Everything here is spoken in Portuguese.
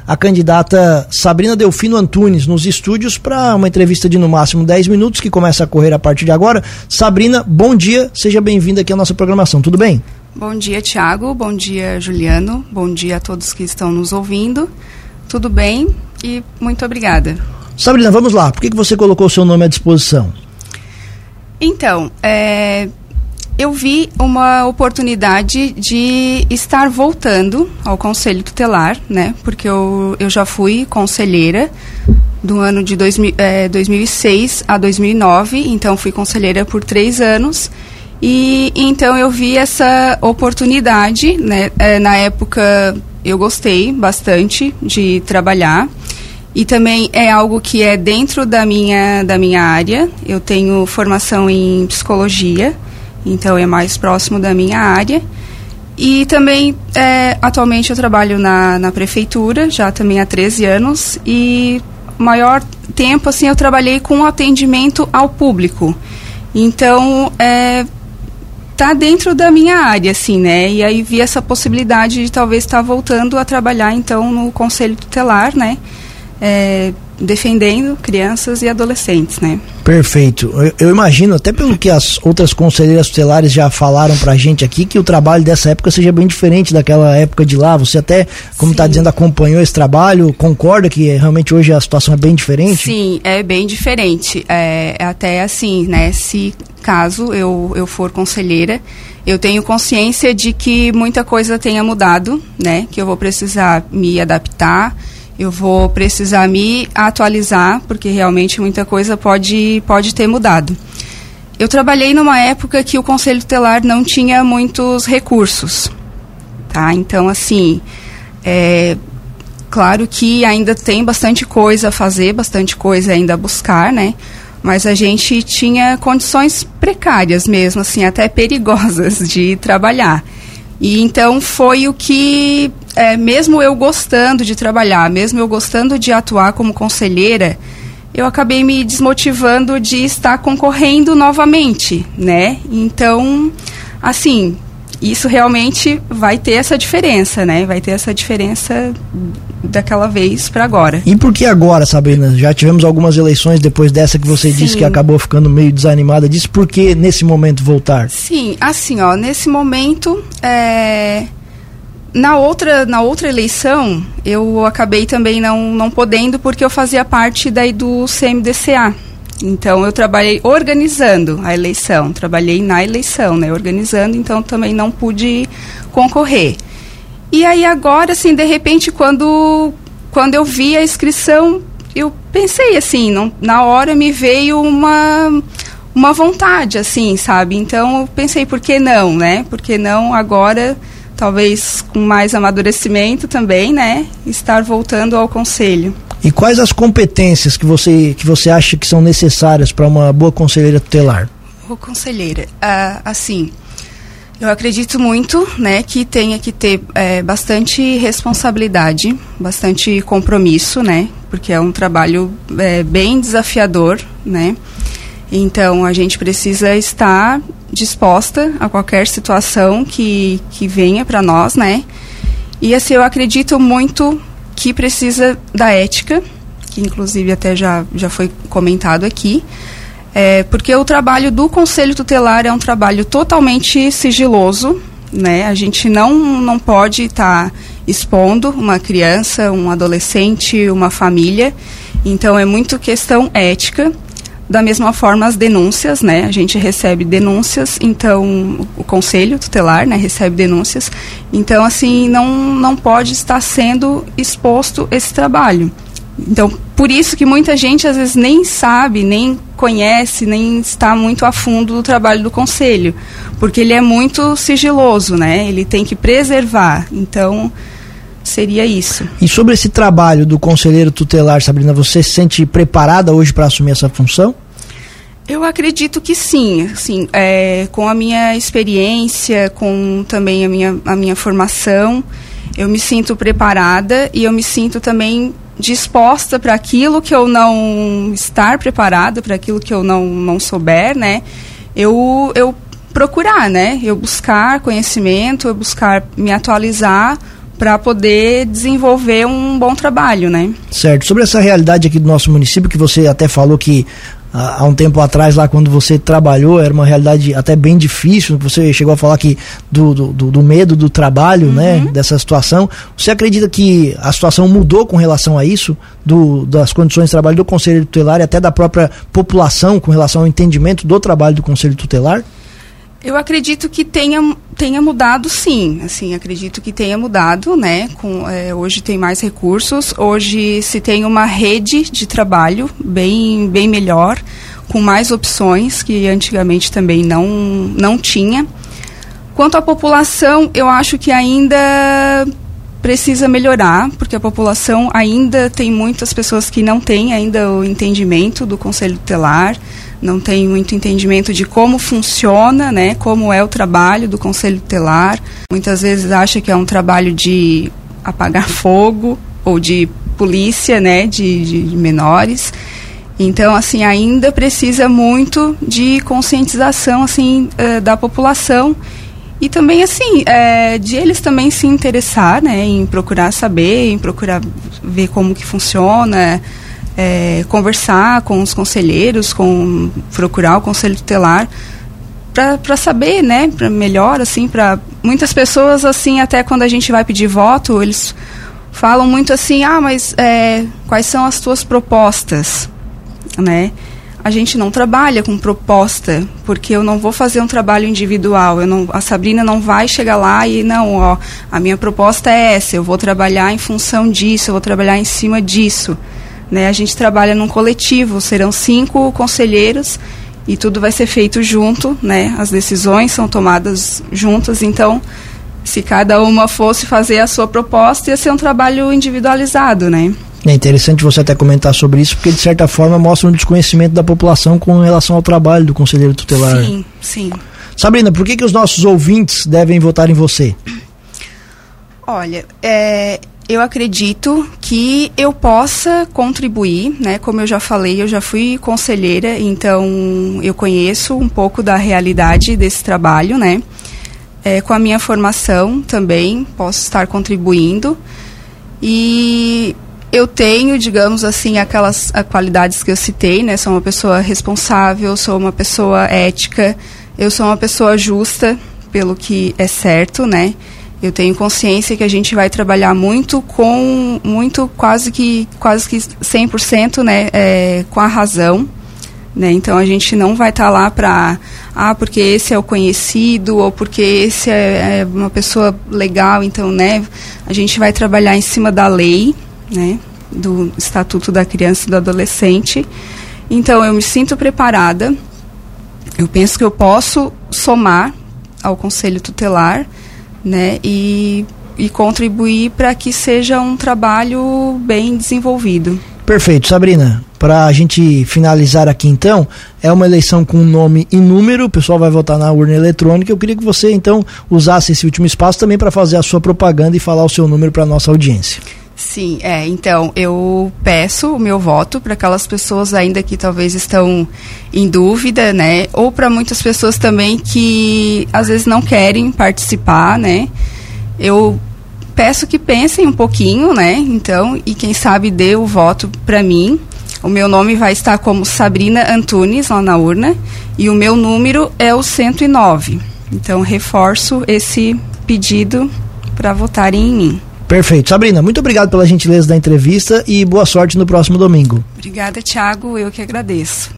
a candidata Sabrina Delfino Antunes nos estúdios para uma entrevista de no máximo 10 minutos, que começa a correr a partir de agora. Sabrina, bom dia, seja bem-vinda aqui à nossa programação, tudo bem? Bom dia, Thiago, bom dia, Juliano, bom dia a todos que estão nos ouvindo, tudo bem e muito obrigada. Sabrina, vamos lá, por que você colocou o seu nome à disposição? Então, eu vi uma oportunidade de estar voltando ao Conselho Tutelar, né? Porque eu já fui conselheira do ano de 2006 a 2009, então fui conselheira por 3 anos. E então eu vi essa oportunidade, né? Na época eu gostei bastante de trabalhar. E também é algo que é dentro da minha área. Eu tenho formação em psicologia, então é mais próximo da minha área. E também, atualmente eu trabalho na prefeitura, já também há 13 anos. E o maior tempo, assim, eu trabalhei com atendimento ao público. Então, tá dentro da minha área, assim, né? E aí vi essa possibilidade de talvez estar voltando a trabalhar, então, no Conselho Tutelar, né? Defendendo crianças e adolescentes, né? Perfeito. Eu imagino, até pelo que as outras conselheiras tutelares já falaram pra gente aqui, que o trabalho dessa época seja bem diferente daquela época de lá. Você até, como está dizendo, acompanhou esse trabalho, concorda que realmente hoje a situação é bem diferente? Sim, é bem diferente. Até assim, né? Se caso eu for conselheira, eu tenho consciência de que muita coisa tenha mudado, né? Que eu vou precisar me adaptar, eu vou precisar me atualizar, porque realmente muita coisa pode ter mudado. Eu trabalhei numa época que o Conselho Tutelar não tinha muitos recursos, tá? Então, assim, claro que ainda tem bastante coisa a fazer, bastante coisa ainda a buscar, né? Mas a gente tinha condições precárias mesmo, assim, até perigosas de trabalhar. E então foi o que, mesmo eu gostando de trabalhar, mesmo eu gostando de atuar como conselheira, eu acabei me desmotivando de estar concorrendo novamente, né? Então, assim, isso realmente vai ter essa diferença, né? Vai ter essa diferença daquela vez para agora. E por que agora, Sabrina? Já tivemos algumas eleições depois dessa que você disse que acabou ficando meio desanimada disso. Por que nesse momento voltar? Sim, assim, ó, nesse momento, na outra eleição, eu acabei também não podendo, porque eu fazia parte daí do CMDCA. Então, eu trabalhei organizando a eleição, trabalhei na eleição, né, organizando, então também não pude concorrer. E aí agora, assim, de repente, quando eu vi a inscrição, eu pensei assim, na hora me veio uma vontade, assim, sabe? Então eu pensei, por que não, né? Por que não agora, talvez com mais amadurecimento também, né? Estar voltando ao conselho. E quais as competências que você acha que são necessárias para uma boa conselheira tutelar? Boa conselheira, assim... Eu acredito muito, né, que tenha que ter bastante responsabilidade, bastante compromisso, né, porque é um trabalho bem desafiador, né. Então a gente precisa estar disposta a qualquer situação que venha para nós, né. E assim, eu acredito muito que precisa da ética, que inclusive até já foi comentado aqui. Porque o trabalho do Conselho Tutelar é um trabalho totalmente sigiloso, né? A gente não pode estar expondo uma criança, um adolescente, uma família. Então, é muito questão ética. Da mesma forma, as denúncias, né? A gente recebe denúncias, então o Conselho Tutelar, né, recebe denúncias. Então, assim, não pode estar sendo exposto esse trabalho. Então, por isso que muita gente às vezes nem sabe, nem conhece, nem está muito a fundo do trabalho do conselho, porque ele é muito sigiloso, né? Ele tem que preservar. Então, seria isso. E sobre esse trabalho do conselheiro tutelar, Sabrina, você se sente preparada hoje para assumir essa função? Eu acredito que sim, assim, com a minha experiência, com também a minha formação, eu me sinto preparada e eu me sinto também disposta para aquilo que eu não estar preparada, para aquilo que eu não souber, né? Eu procurar, né? Eu buscar conhecimento, eu buscar me atualizar, para poder desenvolver um bom trabalho, né? Certo. Sobre essa realidade aqui do nosso município, que você até falou que há um tempo atrás, lá quando você trabalhou, era uma realidade até bem difícil, você chegou a falar que do medo do trabalho, né, dessa situação. Você acredita que a situação mudou com relação a isso, das condições de trabalho do Conselho Tutelar e até da própria população com relação ao entendimento do trabalho do Conselho Tutelar? Eu acredito que tenha mudado, sim. Assim, acredito que tenha mudado, né? Hoje tem mais recursos, hoje se tem uma rede de trabalho bem melhor, com mais opções, que antigamente também não tinha. Quanto à população, eu acho que ainda precisa melhorar, porque a população ainda tem muitas pessoas que não têm ainda o entendimento do Conselho Tutelar, não tem muito entendimento de como funciona, né, como é o trabalho do Conselho Tutelar. Muitas vezes acha que é um trabalho de apagar fogo ou de polícia, né, de menores. Então, assim, ainda precisa muito de conscientização, assim, da população. E também, assim, de eles também se interessar, né, em procurar saber, em procurar ver como que funciona, conversar com os conselheiros, procurar o Conselho Tutelar para saber, né, para melhor, assim, para muitas pessoas, assim, até quando a gente vai pedir voto, eles falam muito assim, mas quais são as tuas propostas, né? A gente não trabalha com proposta, porque eu não vou fazer um trabalho individual, a Sabrina não vai chegar lá e a minha proposta é essa, eu vou trabalhar em função disso, eu vou trabalhar em cima disso, né? A gente trabalha num coletivo, serão 5 conselheiros e tudo vai ser feito junto, né? As decisões são tomadas juntas, então se cada uma fosse fazer a sua proposta, ia ser um trabalho individualizado, né? É interessante você até comentar sobre isso, porque de certa forma mostra um desconhecimento da população com relação ao trabalho do conselheiro tutelar. Sim, sim. Sabrina, por que os nossos ouvintes devem votar em você? Olha, eu acredito que eu possa contribuir, né? Como eu já falei, eu já fui conselheira, então eu conheço um pouco da realidade desse trabalho, né? Com a minha formação também posso estar contribuindo e eu tenho, digamos assim, aquelas qualidades que eu citei, né? Sou uma pessoa responsável, sou uma pessoa ética, eu sou uma pessoa justa pelo que é certo, né? Eu tenho consciência que a gente vai trabalhar quase que 100%, né? Com a razão, né? Então a gente não vai estar lá para porque esse é o conhecido ou porque esse é uma pessoa legal, então, né? A gente vai trabalhar em cima da lei, né, do Estatuto da Criança e do Adolescente. Então eu me sinto preparada, eu penso que eu posso somar ao Conselho Tutelar, né, e contribuir para que seja um trabalho bem desenvolvido. Perfeito, Sabrina. Para a gente finalizar aqui então, é uma eleição com nome e número, o pessoal vai votar na urna eletrônica. Eu queria que você então usasse esse último espaço também para fazer a sua propaganda e falar o seu número para a nossa audiência. Sim, então eu peço o meu voto para aquelas pessoas ainda que talvez estão em dúvida, né? Ou para muitas pessoas também que às vezes não querem participar, né? Eu peço que pensem um pouquinho, né? Então, e quem sabe dê o voto para mim. O meu nome vai estar como Sabrina Antunes lá na urna e o meu número é o 109. Então, reforço esse pedido para votarem em mim. Perfeito. Sabrina, muito obrigado pela gentileza da entrevista e boa sorte no próximo domingo. Obrigada, Thiago. Eu que agradeço.